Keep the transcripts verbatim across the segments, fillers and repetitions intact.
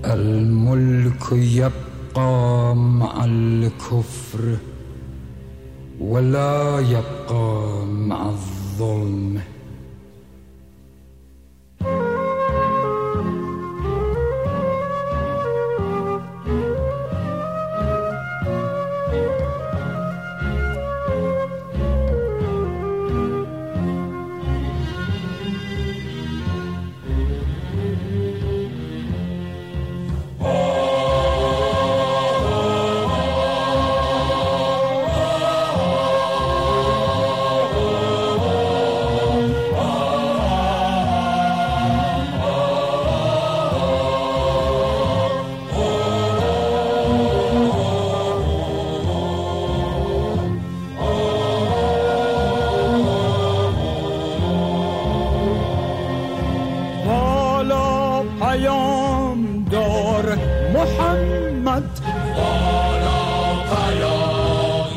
الملك يبقى مع الكفر ولا يبقى مع الظلم. محمد والا پیامبر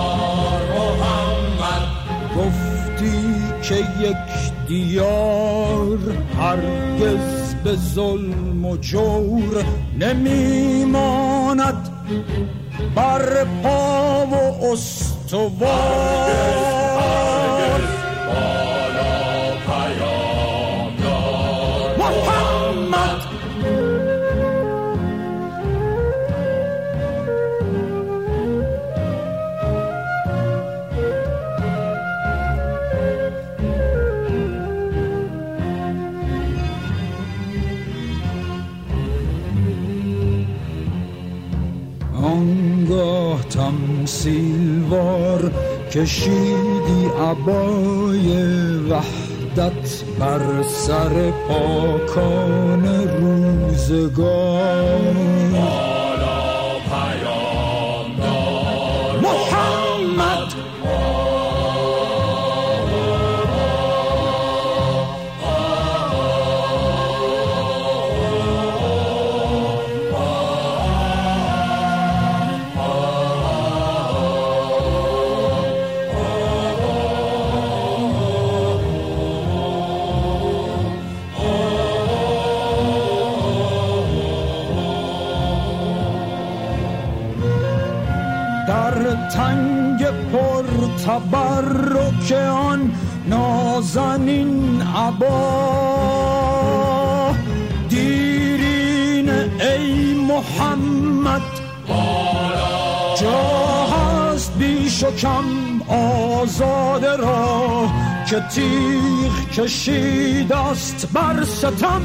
محمد گفتی که یک دیار هرگز به ظلم و جور نمیماند بر پا و استوار. آنگاه تمثیلوار کشیدی عبای وحدت بر سر پاکان روزگار. والا پیامبر محمد در تنگ پر تبرک آن نازنین عبا دیرین ای محمد جا هست بیش و کم آزاده را که تیغ کشید است بر ستم.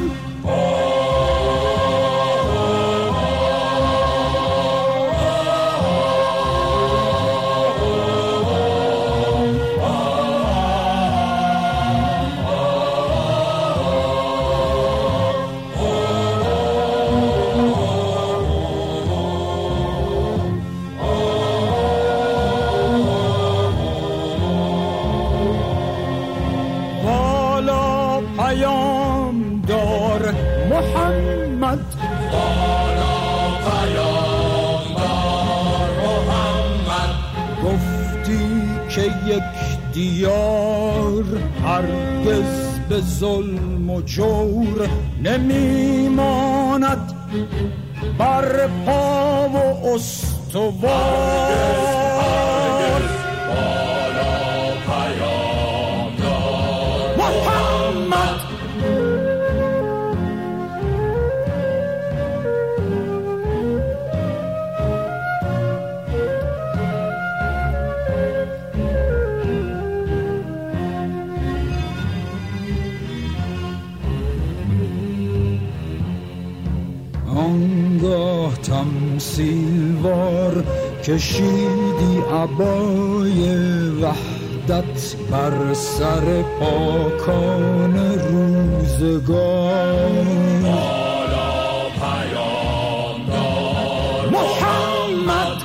پیامدار محمد والا پیامبر محمد گفتی که یک دیار هرگز به ظلم و جور نمیماند بر پا و استوار. آنگاه تمثیلوار کشیدی عبای وحدت بر سر پاکان روزگار. والا پیامبر محمد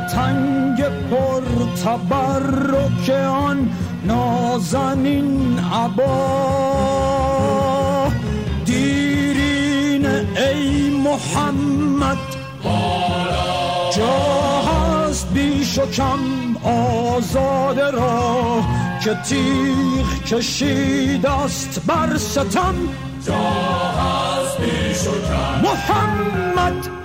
تنگ پر تبرک آن نازنین عبا دیرین ای محمد جا هست بیش و کم آزاده را که تیغ کشید است بر ستم جا هست بیش و کم محمد